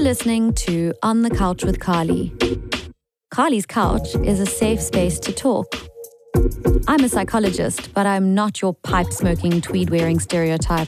listening to On the Couch with Carly. Carly's Couch is a safe space to talk. I'm a psychologist, but I'm not your pipe-smoking, tweed-wearing stereotype.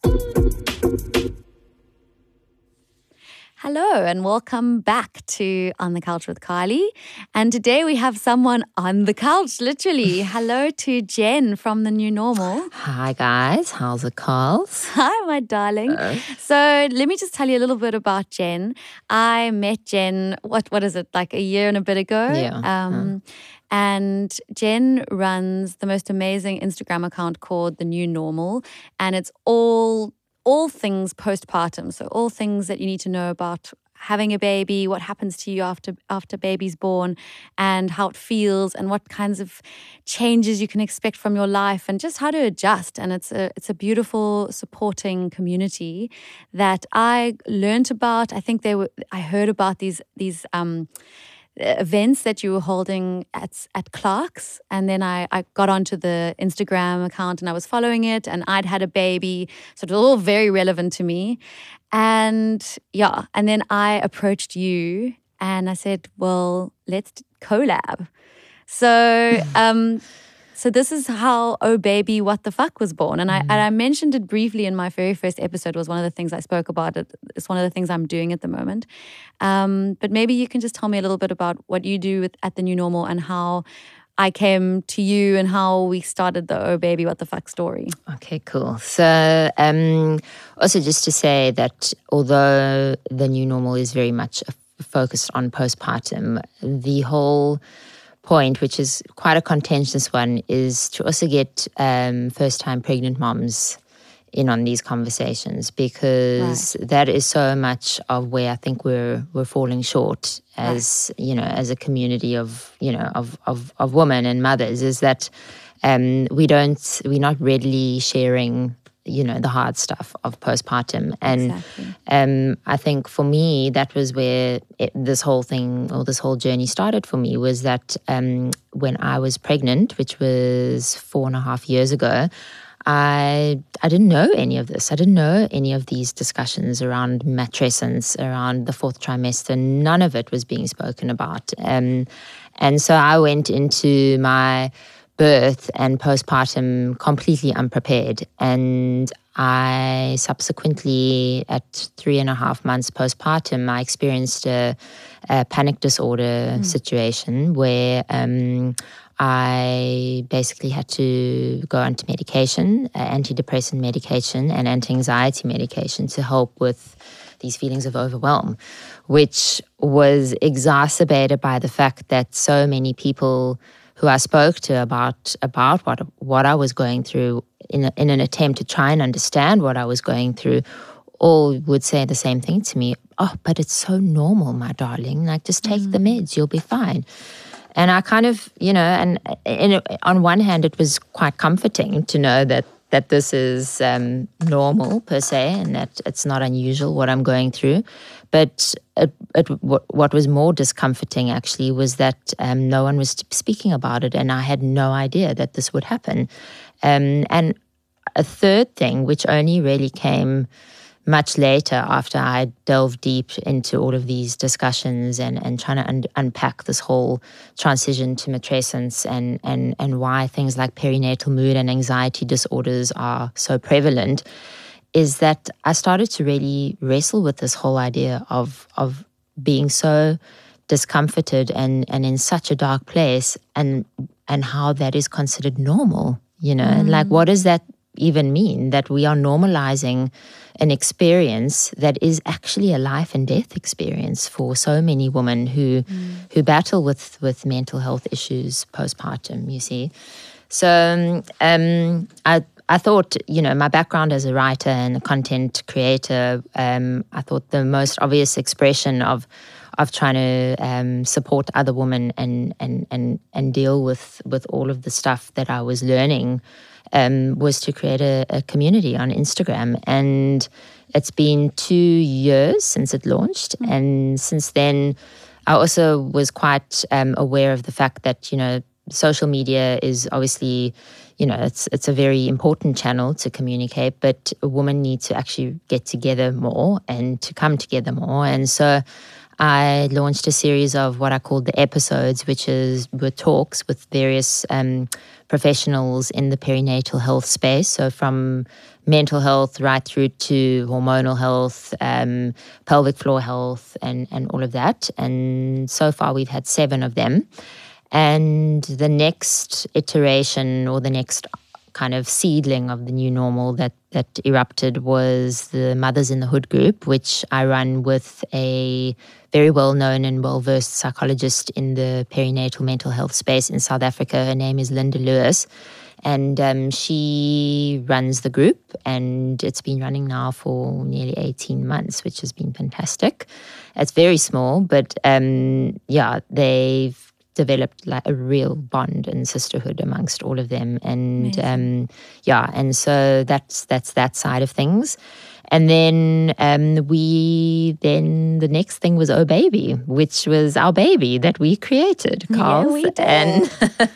Hello and welcome back to On the Couch with Carly. And today we have someone on the couch, literally. Hello to Jen from The New Normal. Hi guys, how's it, Carls? Hi, my darling. So let me just tell you a little bit about Jen. I met Jen, what is it, like a year and a bit ago? Yeah. And Jen runs the most amazing Instagram account called The New Normal. And it's all things postpartum. So all things that you need to know about having a baby, what happens to you after baby's born, and how it feels, and what kinds of changes you can expect from your life, and just how to adjust. And it's a beautiful supporting community that I learned about. I think I heard about these events that you were holding at Clark's, and then I got onto the Instagram account and I was following it, and I'd had a baby, so it was all very relevant to me. And then I approached you and I said, well, let's collab. So this is how Oh Baby What the Fuck was born. And I mentioned it briefly in my very first episode. It was one of the things I spoke about. It's one of the things I'm doing at the moment. But maybe you can just tell me a little bit about what you do at The New Normal and how I came to you and how we started the Oh Baby What the Fuck story. Okay, cool. So also just to say that although The New Normal is very much focused on postpartum, the whole point, which is quite a contentious one, is to also get first-time pregnant moms in on these conversations, because that is so much of where I think we're falling short as as a community of women and mothers, is that we're not readily sharing the hard stuff of postpartum. And I think for me, that was where this whole journey started for me, was that when I was pregnant, which was 4.5 years ago, I didn't know any of this. I didn't know any of these discussions around matrescence, around the fourth trimester. None of it was being spoken about. And so I went into my birth and postpartum completely unprepared. And I subsequently, at 3.5 months postpartum, I experienced a panic disorder situation where I basically had to go onto medication, antidepressant medication and anti-anxiety medication to help with these feelings of overwhelm, which was exacerbated by the fact that so many people who I spoke to about what I was going through in an attempt to try and understand what I was going through, all would say the same thing to me. Oh, but it's so normal, my darling. Like, just take the meds, you'll be fine. And I kind of, and on one hand, it was quite comforting to know that this is normal per se, and that it's not unusual what I'm going through. But what was more discomforting actually was that no one was speaking about it, and I had no idea that this would happen. And a third thing, which only really came much later after I delved deep into all of these discussions and trying to unpack this whole transition to matrescence and why things like perinatal mood and anxiety disorders are so prevalent, is that I started to really wrestle with this whole idea of being so discomforted and in such a dark place, and how that is considered normal, and like, what does that even mean, that we are normalizing an experience that is actually a life and death experience for so many women who battle with mental health issues postpartum, you see. So I thought, my background as a writer and a content creator, I thought the most obvious expression of trying to support other women and deal with all of the stuff that I was learning was to create a community on Instagram. And it's been 2 years since it launched. And since then, I also was quite aware of the fact that, social media is obviously, it's a very important channel to communicate, but women need to actually get together more and to come together more. And so I launched a series of what I called the episodes, which were talks with various professionals in the perinatal health space. So from mental health right through to hormonal health, pelvic floor health, and all of that. And so far we've had 7 of them. And the next iteration, or the next kind of seedling of the new normal that erupted, was the Mothers in the Hood group, which I run with a very well-known and well-versed psychologist in the perinatal mental health space in South Africa. Her name is Linda Lewis. And she runs the group, and it's been running now for nearly 18 months, which has been fantastic. It's very small, but they've developed like a real bond and sisterhood amongst all of them. And and so that's that side of things. And then the next thing was Oh Baby, which was our baby that we created, Carl. Yeah, we did.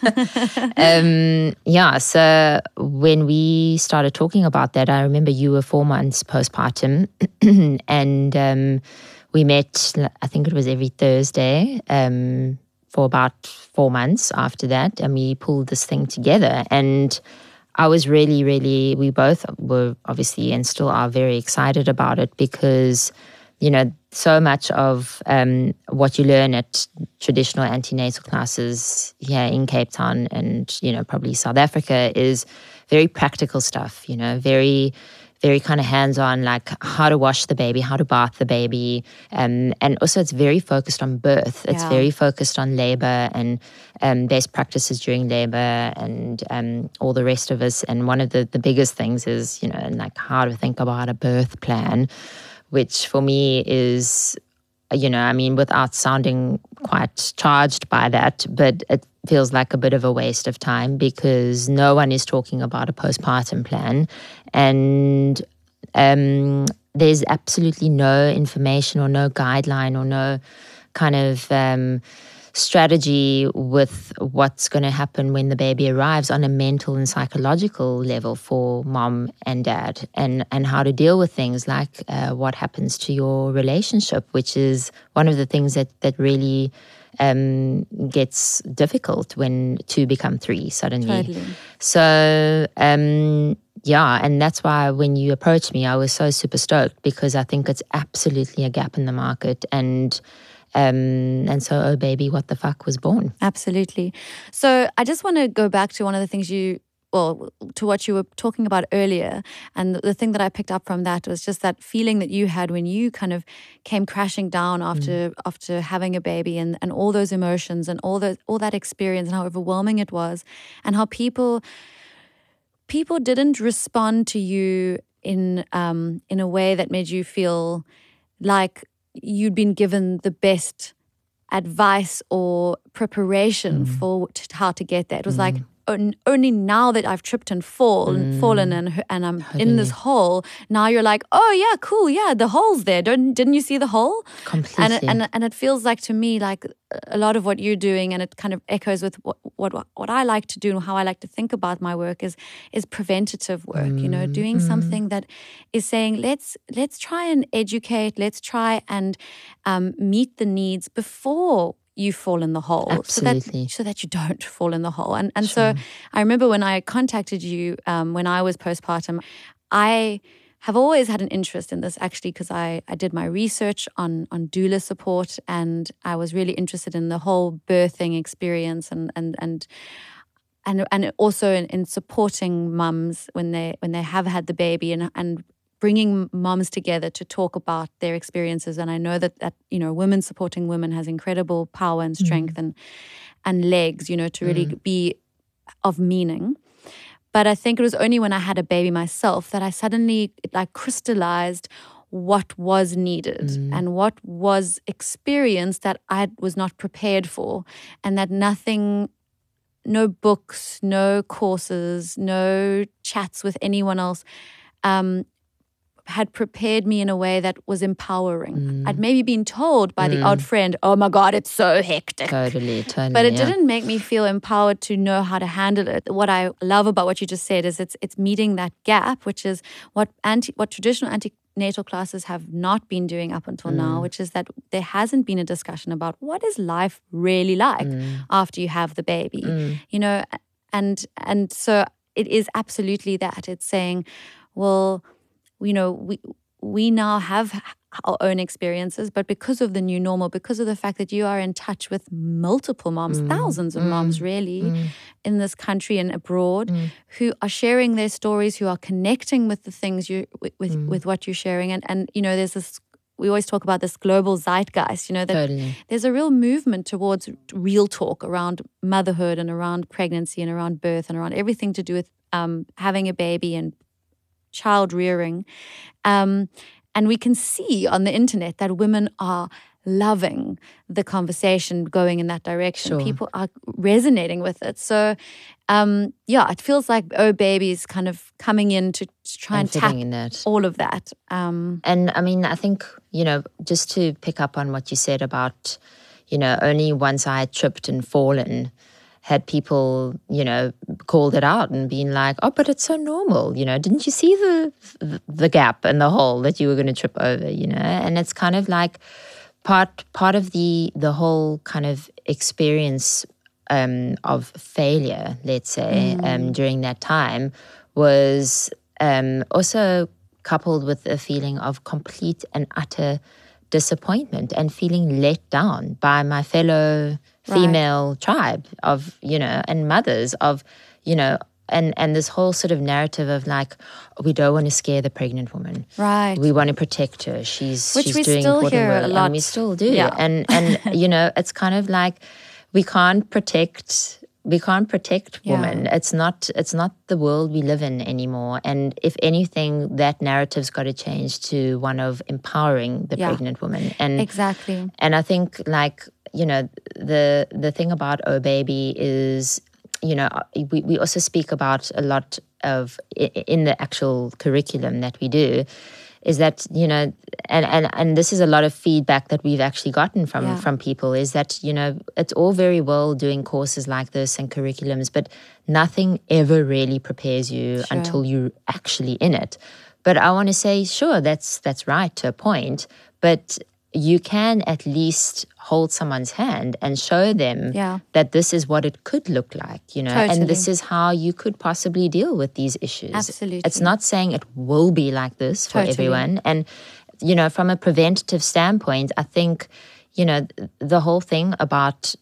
And so when we started talking about that, I remember you were 4 months postpartum, and we met, I think it was every Thursday, for about 4 months after that, and we pulled this thing together. And I was really, really, we both were obviously and still are very excited about it, because, so much of what you learn at traditional antenatal classes here in Cape Town and, probably South Africa is very practical stuff, very, very kind of hands-on, like how to wash the baby, how to bath the baby. And also it's very focused on birth. It's very focused on labor and best practices during labor and all the rest of us. And one of the biggest things is, like how to think about a birth plan, which for me is, without sounding quite charged by that, but it feels like a bit of a waste of time, because no one is talking about a postpartum plan. And there's absolutely no information or no guideline or no kind of strategy with what's going to happen when the baby arrives on a mental and psychological level for mom and dad, and how to deal with things like what happens to your relationship, which is one of the things that really gets difficult when 2 become 3 suddenly. Totally. So, and that's why when you approached me, I was so super stoked, because I think it's absolutely a gap in the market. And so Oh Baby, What the Fuck was born. Absolutely. So I just want to go back to one of the things to what you were talking about earlier. And the thing that I picked up from that was just that feeling that you had when you kind of came crashing down after having a baby, and all those emotions and all that experience, and how overwhelming it was, and how people didn't respond to you in a way that made you feel like you'd been given the best advice or preparation for how to get there. It was like, only now that I've tripped and fallen and I'm in this hole, now you're like, oh yeah, cool, yeah, the hole's there. Didn't you see the hole? Completely. And it feels like to me like a lot of what you're doing, and it kind of echoes with what I like to do and how I like to think about my work is preventative work. Doing something that is saying let's try and educate, let's try and meet the needs before you fall in the hole. Absolutely. so that you don't fall in the hole. And so I remember when I contacted you when I was postpartum, I have always had an interest in this, actually, because I did my research on doula support, and I was really interested in the whole birthing experience and also in supporting mums when they have had the baby, and bringing moms together to talk about their experiences. And I know that women supporting women has incredible power and strength and legs, to really be of meaning. But I think it was only when I had a baby myself that I suddenly crystallized what was needed and what was experienced that I was not prepared for, and that no books, no courses, no chats with anyone else had prepared me in a way that was empowering. I'd maybe been told by the odd friend, oh my God, it's so hectic. Totally. But it didn't make me feel empowered to know how to handle it. What I love about what you just said is it's meeting that gap, which is what traditional antenatal classes have not been doing up until now, which is that there hasn't been a discussion about what is life really like after you have the baby, you know, and so it is absolutely that. It's saying, well, you know, we now have our own experiences, but because of the new normal, because of the fact that you are in touch with multiple moms, thousands of moms really in this country and abroad, who are sharing their stories, who are connecting with the things with what you're sharing. And you know, there's this, we always talk about this global zeitgeist, you know, that there's a real movement towards real talk around motherhood and around pregnancy and around birth and around everything to do with having a baby and child rearing. And we can see on the internet that women are loving the conversation going in that direction. Sure. People are resonating with it. So, it feels like Oh Baby is kind of coming in to try and tap in that. all of that. And I mean, I think, you know, just to pick up on what you said about, you know, only once I had tripped and fallen had people, you know, called it out and been like, oh, but it's so normal, you know, didn't you see the gap and the hole that you were going to trip over, you know? And it's kind of like part of the whole kind of experience of failure, let's say, during that time was also coupled with a feeling of complete and utter disappointment and feeling let down by my fellow female tribe of, you know, and mothers of, you know, and this whole sort of narrative of like, we don't want to scare the pregnant woman. Right. We want to protect her. She's we doing still important hear work. a lot. And we still do. Yeah. And you know, it's kind of like we can't protect women. Yeah. It's not the world we live in anymore. And if anything, that narrative's got to change to one of empowering the pregnant woman. And exactly. And I think, like, you know, the thing about Oh Baby is, you know, we also speak about a lot of in the actual curriculum that we do, is that, you know, and this is a lot of feedback that we've actually gotten from people, is that, you know, it's all very well doing courses like this and curriculums, but nothing ever really prepares you until you're actually in it. But I want to say, sure, that's right to a point, but you can at least hold someone's hand and show them that this is what it could look like, you know, and this is how you could possibly deal with these issues. Absolutely. It's not saying it will be like this for everyone. And, you know, from a preventative standpoint, I think, you know, the whole thing about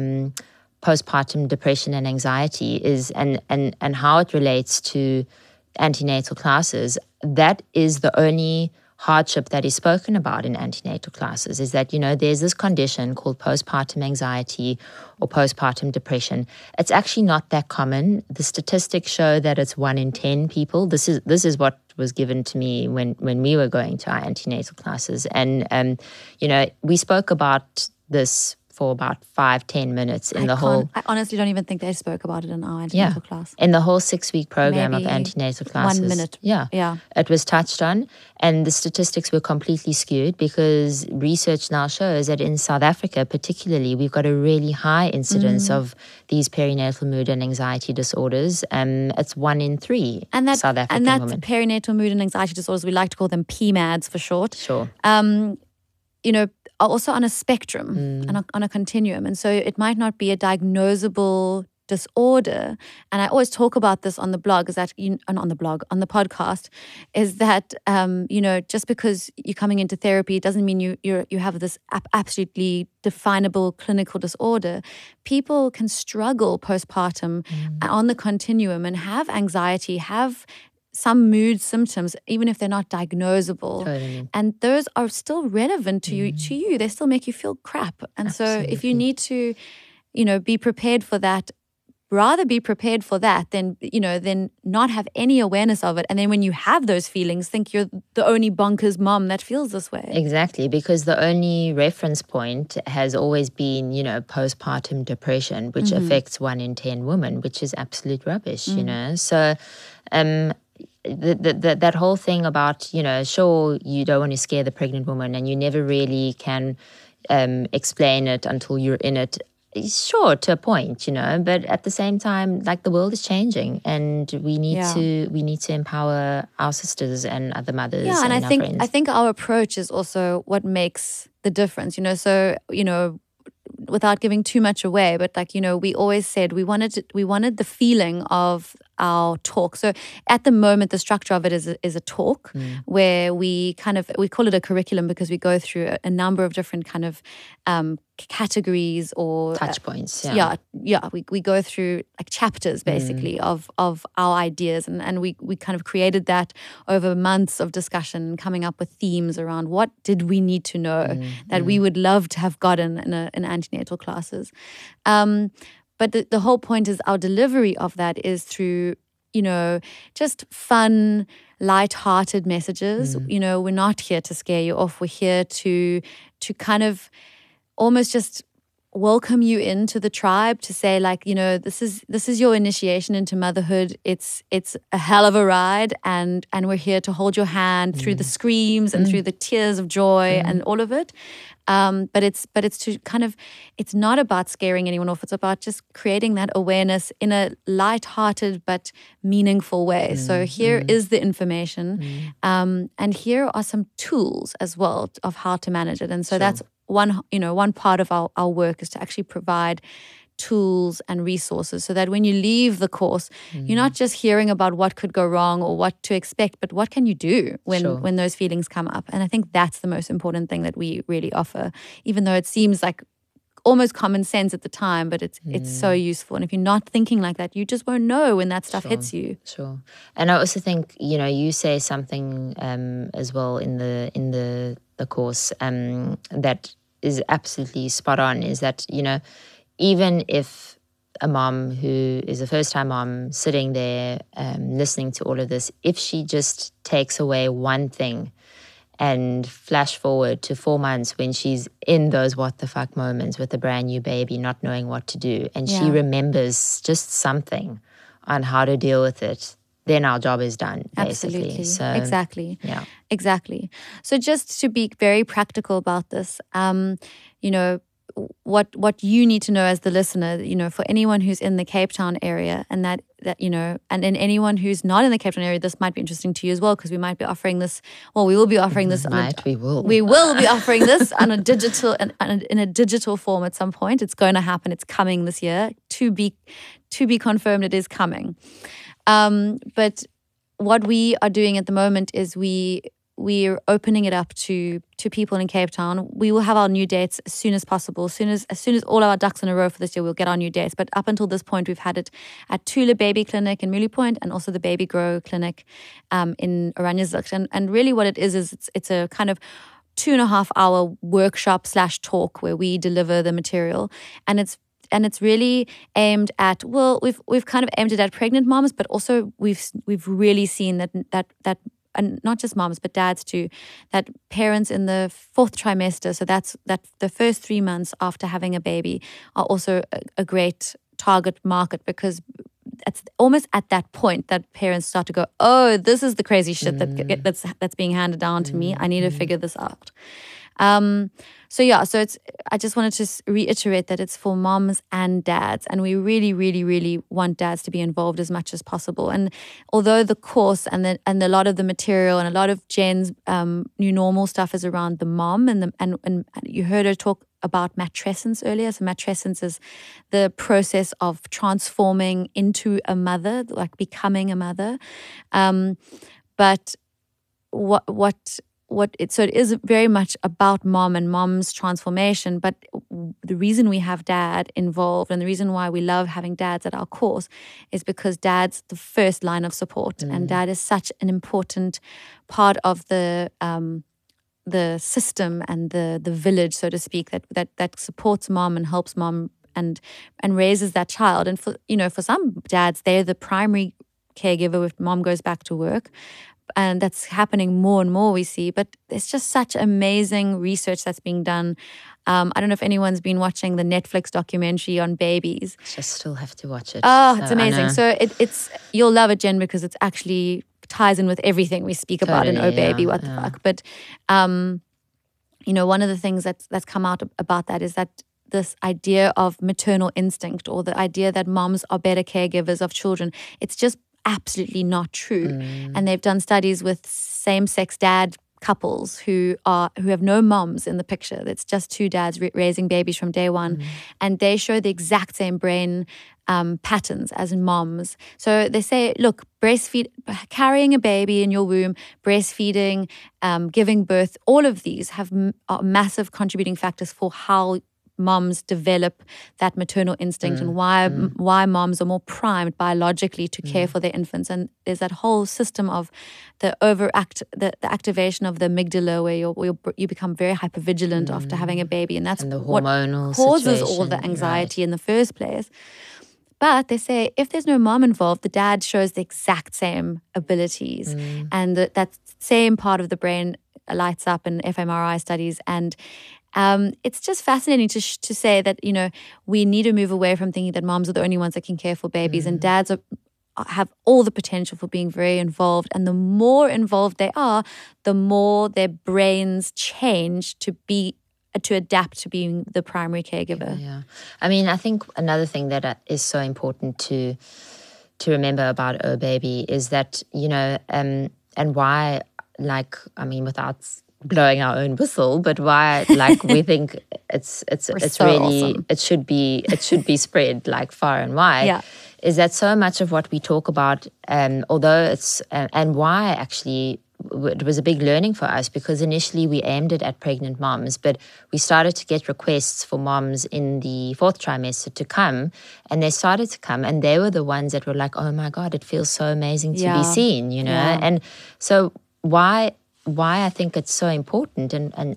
postpartum depression and anxiety is, and how it relates to antenatal classes, that is the only hardship that is spoken about in antenatal classes, is that, you know, there's this condition called postpartum anxiety or postpartum depression. It's actually not that common. The statistics show that it's 1 in 10 people. This is what was given to me when we were going to our antenatal classes. And, you know, we spoke about this for about 5-10 minutes in the whole... I honestly don't even think they spoke about it in our antenatal class. In the whole 6-week program Maybe of antenatal classes. 1 minute. Yeah. It was touched on, and the statistics were completely skewed because research now shows that in South Africa particularly, we've got a really high incidence of these perinatal mood and anxiety disorders. It's 1 in 3 South African women. And that's perinatal mood and anxiety disorders. We like to call them PMADs for short. Sure. You know, are also on a spectrum and on a continuum. And so it might not be a diagnosable disorder. And I always talk about this on the blog, is that, on the podcast, is that, you know, just because you're coming into therapy, it doesn't mean you have this absolutely definable clinical disorder. People can struggle postpartum on the continuum and have anxiety, have some mood symptoms, even if they're not diagnosable. Totally. And those are still relevant to you. They still make you feel crap. And Absolutely. so if you need to, you know, be prepared for that, rather be prepared for that than, you know, than not have any awareness of it. And then when you have those feelings, think you're the only bonkers mom that feels this way. Exactly, because the only reference point has always been, you know, postpartum depression, which affects 1 in 10 women, which is absolute rubbish, you know. So, that whole thing about, sure, you don't want to scare the pregnant woman and you never really can explain it until you're in it. Sure, to a point, but at the same time, like, the world is changing, and we need to empower our sisters and other mothers. Yeah, and our friends. I think our approach is also what makes the difference. So without giving too much away, but we always said we wanted the feeling of our talk. So at the moment, the structure of it is a talk where we call it a curriculum because we go through a number of different kind of categories or touch points. We go through like chapters basically of our ideas, and we kind of created that over months of discussion, coming up with themes around what did we need to know that we would love to have gotten in antenatal classes. But the whole point is our delivery of that is through, just fun, light-hearted messages. We're not here to scare you off. We're here to kind of almost just welcome you into the tribe, to say, like, this is your initiation into motherhood. It's a hell of a ride, and we're here to hold your hand through the screams and through the tears of joy and all of it. But it's to kind of, it's not about scaring anyone off. It's about just creating that awareness in a light-hearted but meaningful way. So here is the information, and here are some tools as well of how to manage it. And so that's one part of our work, is to actually provide tools and resources so that when you leave the course, you're not just hearing about what could go wrong or what to expect, but what can you do when those feelings come up. And I think that's the most important thing that we really offer, even though it seems like almost common sense at the time, but it's so useful. And if you're not thinking like that, you just won't know when that stuff hits you. Sure. And I also think, you say something as well in the course that is absolutely spot on, is that, even if a mom who is a first-time mom sitting there listening to all of this, if she just takes away one thing and flash forward to 4 months when she's in those what the fuck moments with a brand new baby, not knowing what to do, and she remembers just something on how to deal with it, then our job is done, basically. Absolutely. So, exactly. Yeah. Exactly. So just to be very practical about this, what you need to know as the listener, for anyone who's in the Cape Town area, and that and in anyone who's not in the Cape Town area, this might be interesting to you as well, because we might be offering this. Well, we will be offering this. We will be offering this on a digital in a digital form at some point. It's going to happen. It's coming this year. To be confirmed. It is coming. But what we are doing at the moment is we're opening it up to people in Cape Town. We will have our new dates as soon as possible. As soon as all our ducks in a row for this year, we'll get our new dates. But up until this point, we've had it at Tula Baby Clinic in Mooly Point, and also the Baby Grow Clinic in Oranjezicht. And really what it is it's a kind of 2.5 hour workshop / talk where we deliver the material. And it's really aimed at, well, we've kind of aimed it at pregnant moms, but also we've really seen that and not just moms, but dads too, that parents in the 4th trimester, so that's the first 3 months after having a baby, are also a great target market, because it's almost at that point that parents start to go, oh, this is the crazy shit that's being handed down to me. I need to figure this out. So I just wanted to reiterate that it's for moms and dads, and we really, really, really want dads to be involved as much as possible. And although the course and a lot of the material and a lot of Jen's new normal stuff is around the mom, and you heard her talk about matrescence earlier. So matrescence is the process of transforming into a mother, like becoming a mother. But so it is very much about mom and mom's transformation. But the reason we have dad involved, and the reason why we love having dads at our course, is because dad's the first line of support, and dad is such an important part of the system and the village, so to speak, that supports mom and helps mom and raises that child. And for some dads, they're the primary caregiver if mom goes back to work. And that's happening more and more, we see. But there's just such amazing research that's being done. I don't know if anyone's been watching the Netflix documentary on babies. Just still have to watch it. Oh, it's amazing. So it's you'll love it, Jen, because it's actually ties in with everything we speak about in Oh Baby, What the Fuck. But, one of the things that's come out about that is that this idea of maternal instinct, or the idea that moms are better caregivers of children, it's just absolutely not true. And they've done studies with same-sex dad couples who have no moms in the picture. It's just two dads raising babies from day one. And they show the exact same brain patterns as in moms. So they say, look, carrying a baby in your womb, breastfeeding, giving birth, all of these are massive contributing factors for how moms develop that maternal instinct and why moms are more primed biologically to care for their infants. And there's that whole system of the activation of the amygdala where you become very hypervigilant after having a baby, and that's the hormonal what causes situation, all the anxiety in the first place. But they say if there's no mom involved, the dad shows the exact same abilities, and that same part of the brain lights up in fMRI studies. And it's just fascinating to say that, we need to move away from thinking that moms are the only ones that can care for babies, and dads have all the potential for being very involved. And the more involved they are, the more their brains change to adapt to being the primary caregiver. Yeah. I mean, I think another thing that is so important to remember about Oh Baby is that, and why, without blowing our own whistle, but why we think it's so really awesome. it should be spread far and wide, is that so much of what we talk about, although it's and why actually it was a big learning for us, because initially we aimed it at pregnant moms, but we started to get requests for moms in the 4th trimester to come, and they started to come, and they were the ones that were like, oh my God, it feels so amazing to be seen, and so why I think it's so important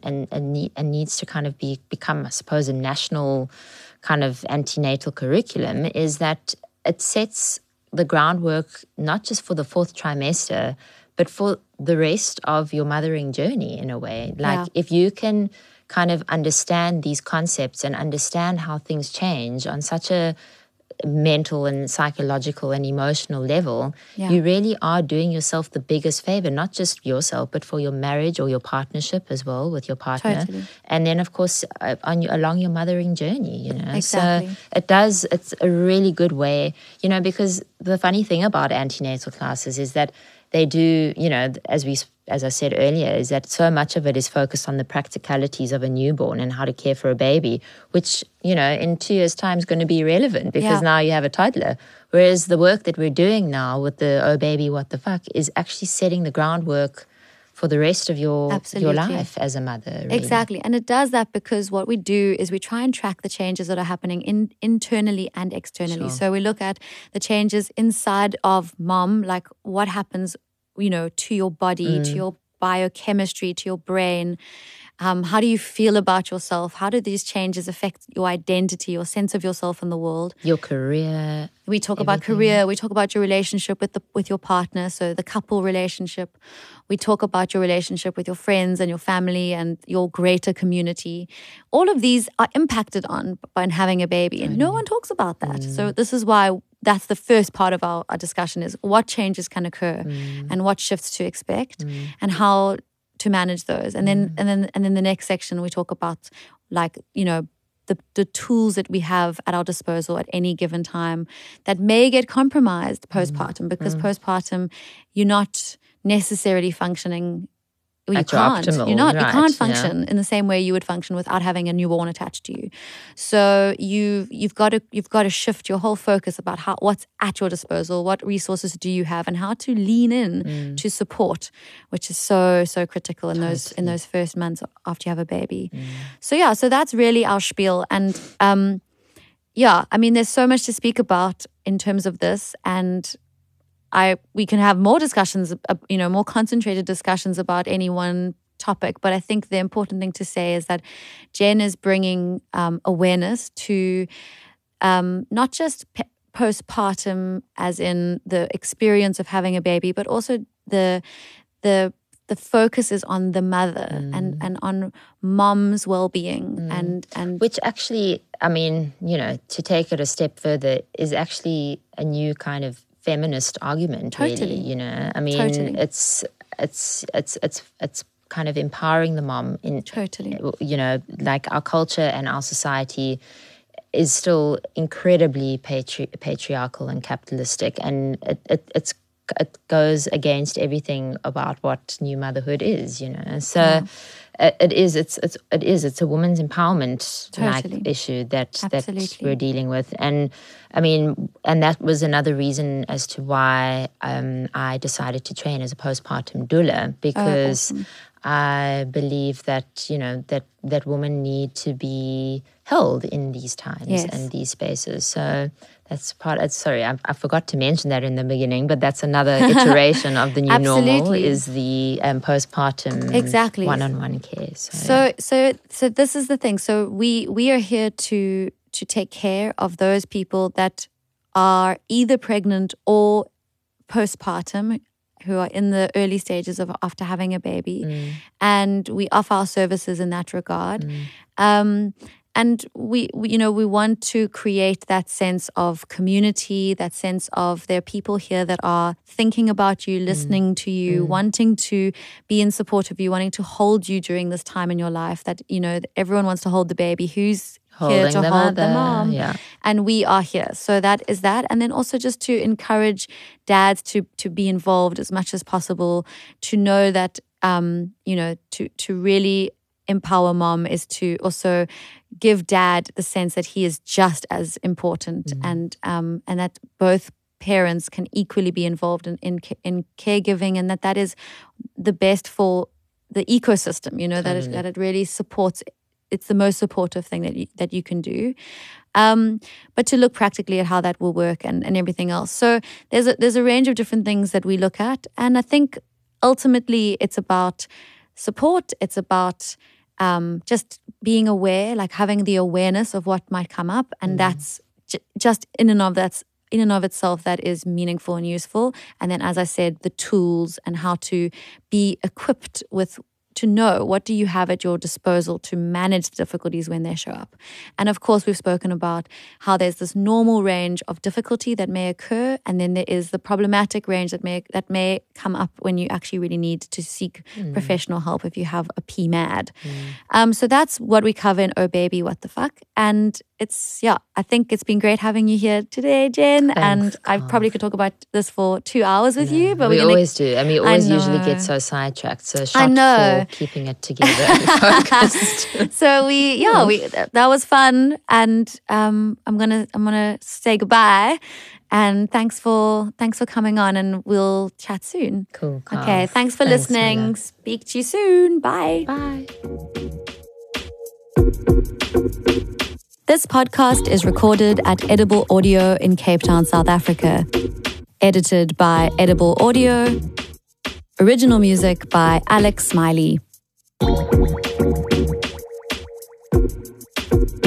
and needs to kind of become, I suppose, a national kind of antenatal curriculum, is that it sets the groundwork not just for the 4th trimester, but for the rest of your mothering journey in a way. If you can kind of understand these concepts and understand how things change on such a mental and psychological and emotional level, you really are doing yourself the biggest favor, not just yourself, but for your marriage or your partnership as well with your partner. Totally. And then, of course, along your mothering journey, Exactly. So it's a really good way, because the funny thing about antenatal classes is that they do, as I said earlier, is that so much of it is focused on the practicalities of a newborn and how to care for a baby, which, in 2 years' time is going to be irrelevant because now you have a toddler. Whereas the work that we're doing now with the Oh Baby, What the Fuck is actually setting the groundwork for the rest of your life as a mother. Really. Exactly. And it does that because what we do is we try and track the changes that are happening internally and externally. Sure. So we look at the changes inside of mom, like what happens, to your body, to your biochemistry, to your brain. How do you feel about yourself? How do these changes affect your identity, your sense of yourself in the world? Your career. We talk about career. We talk about your relationship with your partner, so the couple relationship. We talk about your relationship with your friends and your family and your greater community. All of these are impacted on by having a baby, and no one talks about that. So this is why that's the first part of our discussion: is what changes can occur and what shifts to expect and how to manage those. And then the next section we talk about the tools that we have at our disposal at any given time that may get compromised postpartum, because postpartum you're not necessarily functioning. You can't. Optimal, You're not. right, You can't function in the same way you would function without having a newborn attached to you. So you've got to shift your whole focus about what's at your disposal, what resources do you have, and how to lean in to support, which is so critical in those first months after you have a baby. So that's really our spiel. And there's so much to speak about in terms of this, and we can have more discussions, more concentrated discussions about any one topic. But I think the important thing to say is that Jen is bringing awareness to not just postpartum, as in the experience of having a baby, but also the focus is on the mother and on mom's well-being and which actually, to take it a step further, is actually a new kind of feminist argument, Totally. really. You know, I mean, Totally. it's kind of empowering the mom in, Totally. you know, like our culture and our society is still incredibly patriarchal and capitalistic, and it goes against everything about what new motherhood is, you know. So it's a woman's empowerment Totally. like issue that Absolutely. we're dealing with. And I mean, and that was another reason as to why I decided to train as a postpartum doula, because awesome. I believe that, you know, that women need to be held in these times Yes. and these spaces. So that's sorry, I forgot to mention that in the beginning, but that's another iteration of the new normal, is the postpartum Exactly. one-on-one care. So this is the thing. So we are here to take care of those people that are either pregnant or postpartum, who are in the early stages of after having a baby, and we offer our services in that regard. And we want to create that sense of community, that sense of there are people here that are thinking about you, listening to you, wanting to be in support of you, wanting to hold you during this time in your life. That, you know, everyone wants to hold the baby. Who's here to hold the mom? Yeah. And we are here. So that is that. And then also just to encourage dads to be involved as much as possible, to know that, to really empower mom is to also give dad the sense that he is just as important, and that both parents can equally be involved in caregiving, and that is the best for the ecosystem, you know. Totally. that it really supports. It's the most supportive thing that you can do, but to look practically at how that will work and everything else. So there's a range of different things that we look at, and I think ultimately it's about support. It's about just being aware, like having the awareness of what might come up, and that's just in and of itself that is meaningful and useful. And then, as I said, the tools and how to be equipped with, to know what do you have at your disposal to manage the difficulties when they show up. And of course, we've spoken about how there's this normal range of difficulty that may occur, and then there is the problematic range that may come up when you actually really need to seek professional help if you have a PMAD. So that's what we cover in Oh Baby, What the Fuck. And I think it's been great having you here today, Jen. Thanks, and I probably could talk about this for 2 hours with you, but we always do. I mean, we always usually get so sidetracked. So shot for keeping it together and focused. So that was fun, and I'm gonna say goodbye. And thanks for coming on, and we'll chat soon. Cool. Okay. Thanks for listening. Mela. Speak to you soon. Bye. Bye. This podcast is recorded at Edible Audio in Cape Town, South Africa. Edited by Edible Audio. Original music by Alex Smiley.